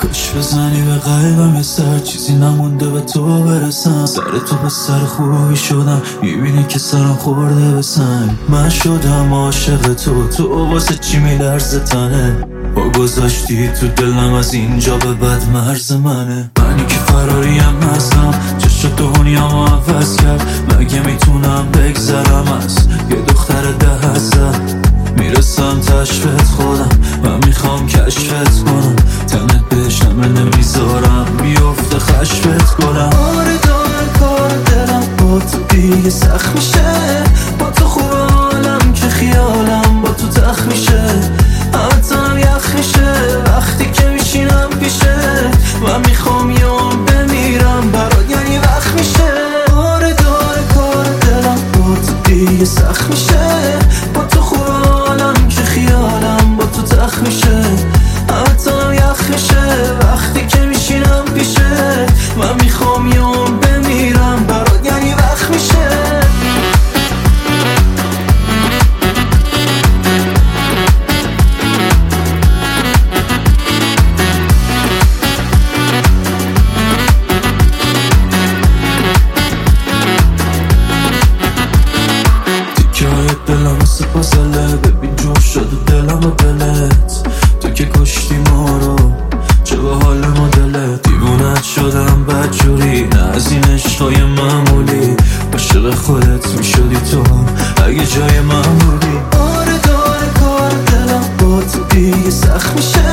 کش بزنی به قلبم یه سر چیزی نمونده به تو برسم. سر تو به سر خوبی شدم، میبینی که سرم خورده به سنگ. من شدم عاشق تو واسه چی میلرزه تنه. با گذاشتی تو دلم از اینجا به بعد مرز منه. منی که فراریم هستم، چشم دنیامو عوض کرد. مگه میتونم بگذرم از یه دختر 10 میرسم تشفت خودم، من میخوام کشفت کنم. تنت بشم نمیذارم بیفته خشفت کنم. آره داره کار دلم با تو دیگه سخت میشه. با تو خوب حالم که خیالم با تو تخت میشه. حتم یخ میشه وقتی که میشینم پیشه. من میخوام یوم بمیرم برات، یعنی وقت میشه. آره داره کار دلم با تو دیگه سخت میشه. با تو خوب حالم که خیالم با تو تخت میشه. حتم یخ میشه وقتی که میشینم پیشه. من میخوام یوم بمیرم برات، یعنی وقت میشه. دلم مثل پازله، ببین جفت شده دلم و دلت. تو که کشتی ما رو، چه به حال مدلت. دیوونت شدم بدجوری، نه از این عشقای معمولی. عاشق خودت میشدی تو اگه جای من بودی. آره داره کار دلم با تو دیگه سخت میشه.